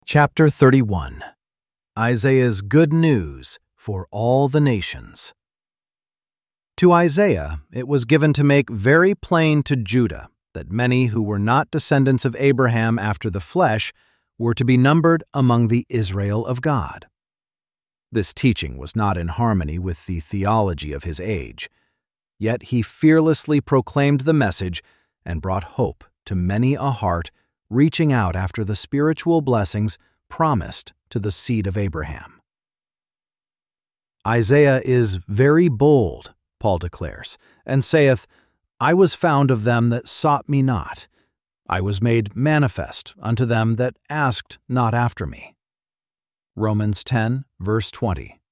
Chapter 31. Isaiah's Good News for All the Nations. To Isaiah it was given to make very plain to Judah that many who were not descendants of Abraham after the flesh were to be numbered among the Israel of God. This teaching was not in harmony with the theology of his age, yet he fearlessly proclaimed the message and brought hope to many a heart reaching out after the spiritual blessings promised to the seed of Abraham. Isaiah is very bold, Paul declares, and saith, I was found of them that sought me not. I was made manifest unto them that asked not after me. Romans 10, verse 20.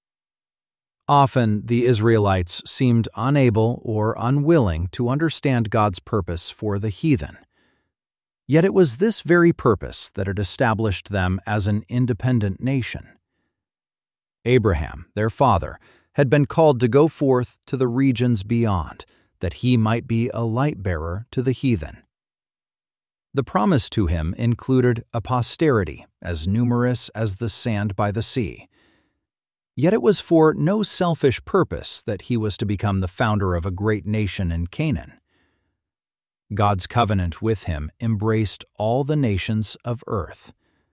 Often the Israelites seemed unable or unwilling to understand God's purpose for the heathen. Yet it was this very purpose that had established them as an independent nation. Abraham, their father, had been called to go forth to the regions beyond, that he might be a light-bearer to the heathen. The promise to him included a posterity as numerous as the sand by the sea. Yet it was for no selfish purpose that he was to become the founder of a great nation in Canaan. God's covenant with him embraced all the nations of earth.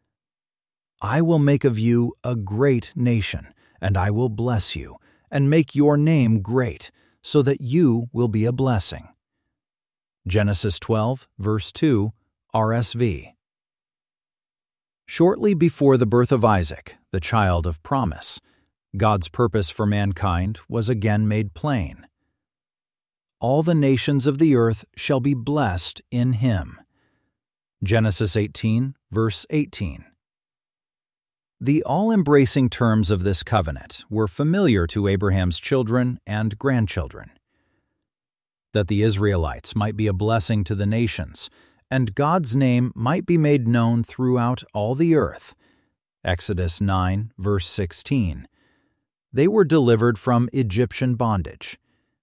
I will make of you a great nation, and I will bless you, and make your name great, so that you will be a blessing. Genesis 12, verse 2, RSV. Shortly before the birth of Isaac, the child of promise, God's purpose for mankind was again made plain. All the nations of the earth shall be blessed in him. Genesis 18, verse 18. The all-embracing terms of this covenant were familiar to Abraham's children and grandchildren. That the Israelites might be a blessing to the nations, and God's name might be made known throughout all the earth. Exodus 9, verse 16. They were delivered from Egyptian bondage.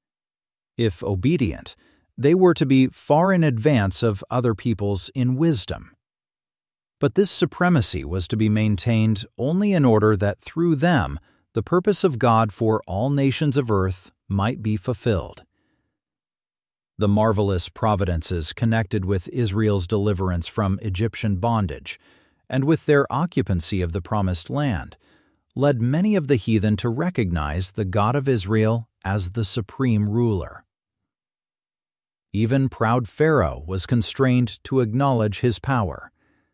If obedient, they were to be far in advance of other peoples in wisdom. But this supremacy was to be maintained only in order that through them the purpose of God for all nations of earth might be fulfilled. The marvelous providences connected with Israel's deliverance from Egyptian bondage and with their occupancy of the promised land led many of the heathen to recognize the God of Israel as the supreme ruler. Even proud Pharaoh was constrained to acknowledge his power.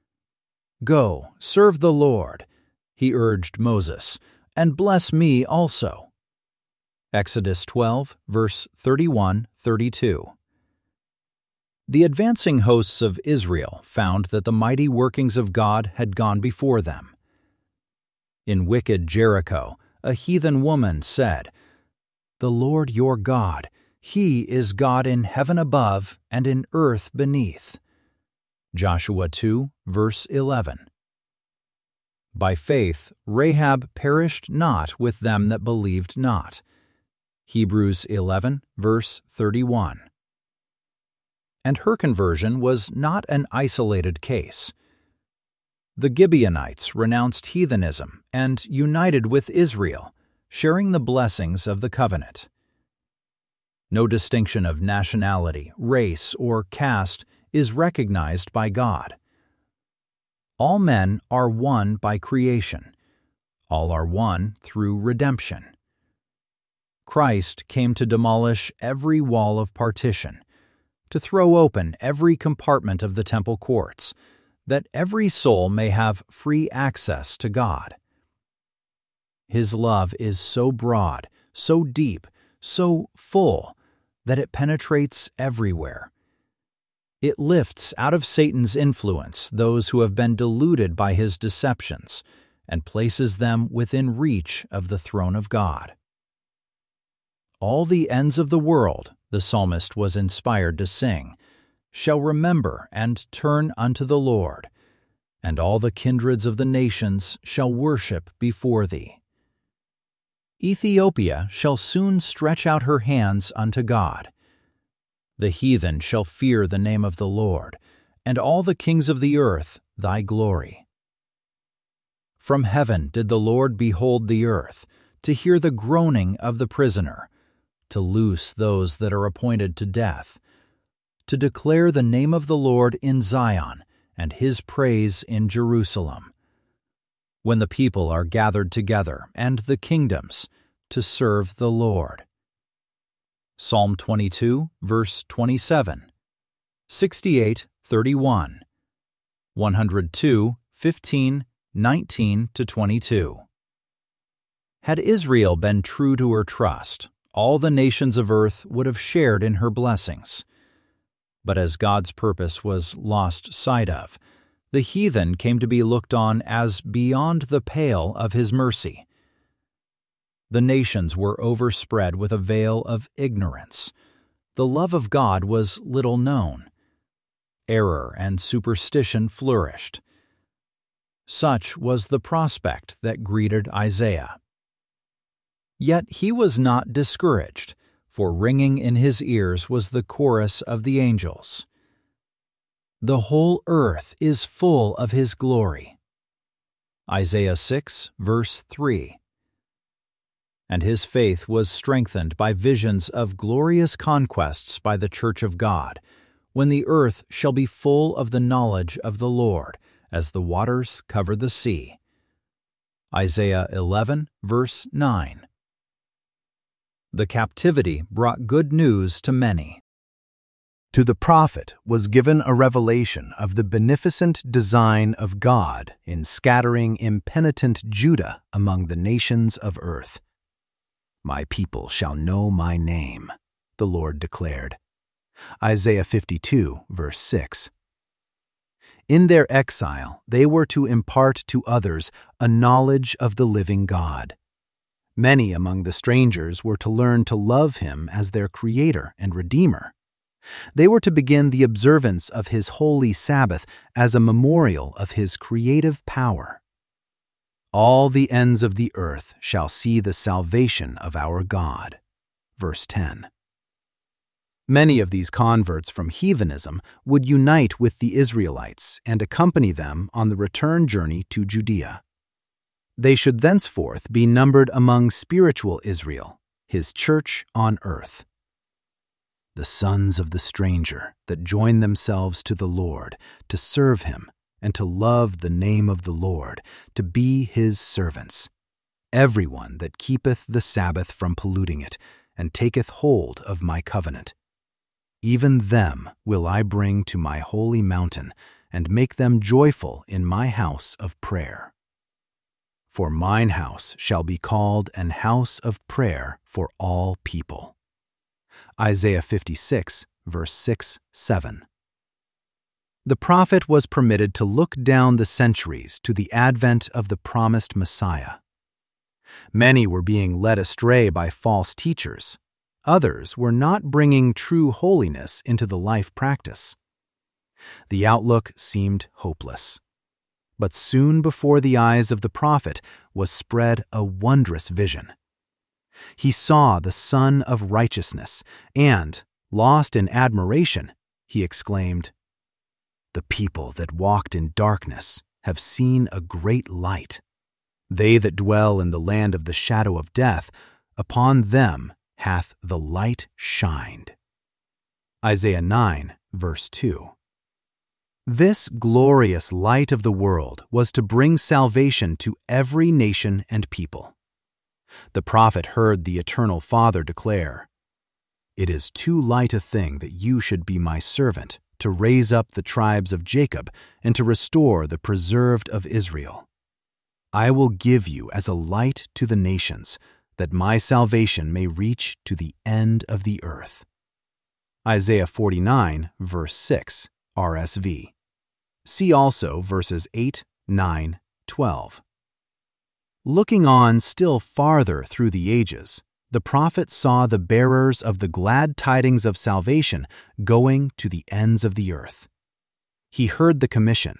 Go, serve the Lord, he urged Moses, and bless me also. Exodus 12, verse 31-32. The advancing hosts of Israel found that the mighty workings of God had gone before them. In wicked Jericho, a heathen woman said, The Lord your God, He is God in heaven above and in earth beneath. Joshua 2, verse 11. By faith, Rahab perished not with them that believed not. Hebrews 11, verse 31. And her conversion was not an isolated case. The Gibeonites renounced heathenism and united with Israel, sharing the blessings of the covenant. No distinction of nationality, race, or caste is recognized by God. All men are one by creation. All are one through redemption. Christ came to demolish every wall of partition, to throw open every compartment of the temple courts, that every soul may have free access to God. His love is so broad, so deep, so full, that it penetrates everywhere. It lifts out of Satan's influence those who have been deluded by his deceptions and places them within reach of the throne of God. All the ends of the world, the psalmist was inspired to sing, shall remember and turn unto the Lord, and all the kindreds of the nations shall worship before thee. Ethiopia shall soon stretch out her hands unto God. The heathen shall fear the name of the Lord, and all the kings of the earth thy glory. From heaven did the Lord behold the earth, to hear the groaning of the prisoner, to loose those that are appointed to death, to declare the name of the Lord in Zion, and his praise in Jerusalem. When the people are gathered together, and the kingdoms, to serve the Lord. Psalm 22, verse 27, 68, 31, 102, 15, 19-22. Had Israel been true to her trust, all the nations of earth would have shared in her blessings. But as God's purpose was lost sight of, the heathen came to be looked on as beyond the pale of his mercy. The nations were overspread with a veil of ignorance. The love of God was little known. Error and superstition flourished. Such was the prospect that greeted Isaiah. Yet he was not discouraged, for ringing in his ears was the chorus of the angels. The whole earth is full of his glory. Isaiah 6, verse 3. And his faith was strengthened by visions of glorious conquests by the church of God, when the earth shall be full of the knowledge of the Lord, as the waters cover the sea. Isaiah 11, verse 9. The captivity brought good news to many. To the prophet was given a revelation of the beneficent design of God in scattering impenitent Judah among the nations of earth. My people shall know my name, the Lord declared. Isaiah 52, verse 6. In their exile, they were to impart to others a knowledge of the living God. Many among the strangers were to learn to love him as their Creator and Redeemer. They were to begin the observance of his holy Sabbath as a memorial of his creative power. All the ends of the earth shall see the salvation of our God. Verse 10. Many of these converts from heathenism would unite with the Israelites and accompany them on the return journey to Judea. They should thenceforth be numbered among spiritual Israel, his church on earth. The sons of the stranger that join themselves to the Lord, to serve him, and to love the name of the Lord, to be his servants. Everyone that keepeth the Sabbath from polluting it, and taketh hold of my covenant. Even them will I bring to my holy mountain, and make them joyful in my house of prayer. For mine house shall be called an house of prayer for all people. Isaiah 56, verse 6, 7. The prophet was permitted to look down the centuries to the advent of the promised Messiah. Many were being led astray by false teachers. Others were not bringing true holiness into the life practice. The outlook seemed hopeless. But soon before the eyes of the prophet was spread a wondrous vision. He saw the Son of Righteousness, and, lost in admiration, he exclaimed, "The people that walked in darkness have seen a great light. They that dwell in the land of the shadow of death, upon them hath the light shined." Isaiah 9, verse 2. This glorious light of the world was to bring salvation to every nation and people. The prophet heard the eternal Father declare, "It is too light a thing that you should be my servant, to raise up the tribes of Jacob and to restore the preserved of Israel. I will give you as a light to the nations, that my salvation may reach to the end of the earth." Isaiah 49, verse 6, RSV. See also verses 8, 9, 12. Looking on still farther through the ages, the prophet saw the bearers of the glad tidings of salvation going to the ends of the earth. He heard the commission,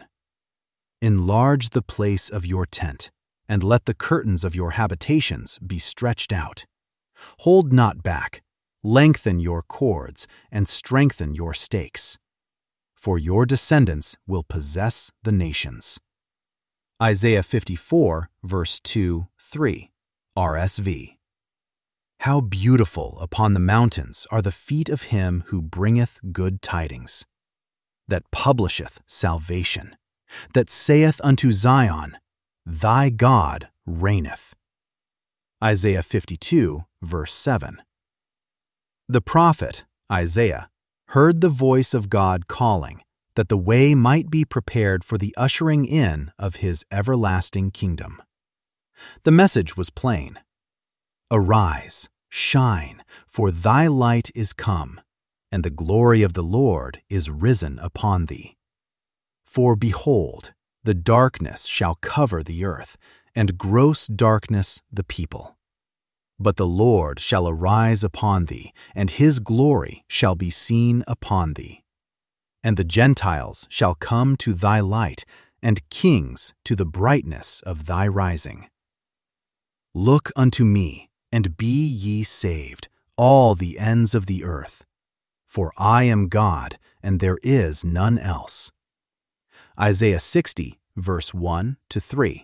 "Enlarge the place of your tent, and let the curtains of your habitations be stretched out. Hold not back, lengthen your cords, and strengthen your stakes. For your descendants will possess the nations." Isaiah 54, verse 2-3, RSV. How beautiful upon the mountains are the feet of him who bringeth good tidings, that publisheth salvation, that saith unto Zion, Thy God reigneth. Isaiah 52, verse 7. The prophet, Isaiah, heard the voice of God calling, that the way might be prepared for the ushering in of his everlasting kingdom. The message was plain. Arise, shine, for thy light is come, and the glory of the Lord is risen upon thee. For behold, the darkness shall cover the earth, and gross darkness the people. But the Lord shall arise upon thee, and his glory shall be seen upon thee. And the Gentiles shall come to thy light, and kings to the brightness of thy rising. Look unto me, and be ye saved, all the ends of the earth. For I am God, and there is none else. Isaiah 60, verse 1-3,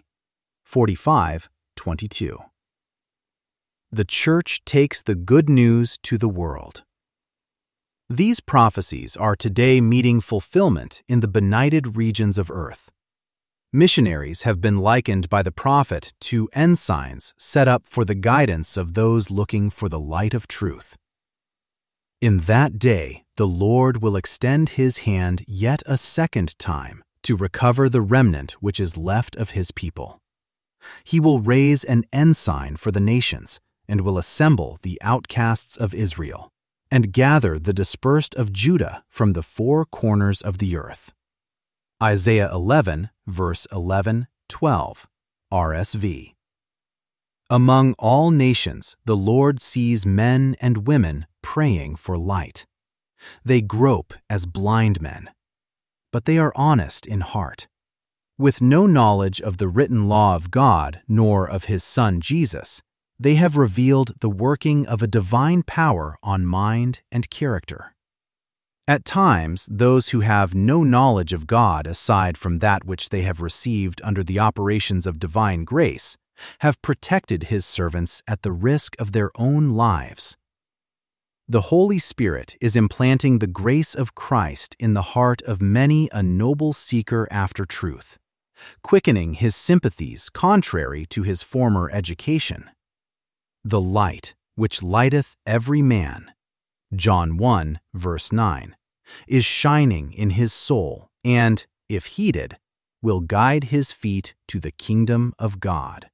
45:22. The church takes the good news to the world. These prophecies are today meeting fulfillment in the benighted regions of earth. Missionaries have been likened by the prophet to ensigns set up for the guidance of those looking for the light of truth. In that day, the Lord will extend his hand yet a second time to recover the remnant which is left of his people. He will raise an ensign for the nations, and will assemble the outcasts of Israel, and gather the dispersed of Judah from the four corners of the earth. Isaiah 11, verse 11-12, RSV. Among all nations, the Lord sees men and women praying for light. They grope as blind men, but they are honest in heart. With no knowledge of the written law of God nor of his Son Jesus, they have revealed the working of a divine power on mind and character. At times, those who have no knowledge of God aside from that which they have received under the operations of divine grace have protected his servants at the risk of their own lives. The Holy Spirit is implanting the grace of Christ in the heart of many a noble seeker after truth, quickening his sympathies contrary to his former education. The light, which lighteth every man, John 1, verse 9, is shining in his soul and, if heeded, will guide his feet to the kingdom of God.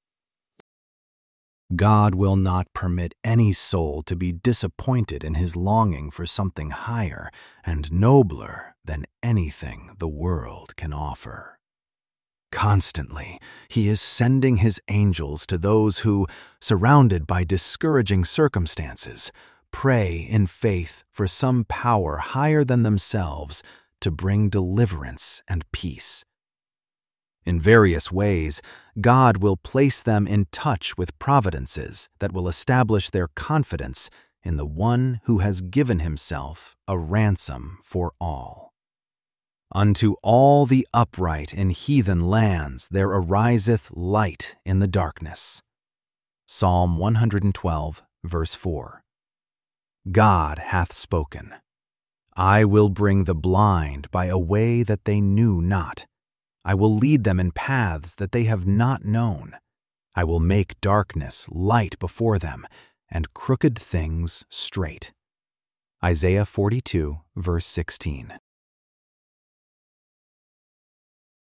God will not permit any soul to be disappointed in his longing for something higher and nobler than anything the world can offer. Constantly, he is sending his angels to those who, surrounded by discouraging circumstances, pray in faith for some power higher than themselves to bring deliverance and peace. In various ways, God will place them in touch with providences that will establish their confidence in the one who has given himself a ransom for all. Unto all the upright in heathen lands there ariseth light in the darkness. Psalm 112, verse 4. God hath spoken. I will bring the blind by a way that they knew not. I will lead them in paths that they have not known. I will make darkness light before them, and crooked things straight. Isaiah 42, verse 16.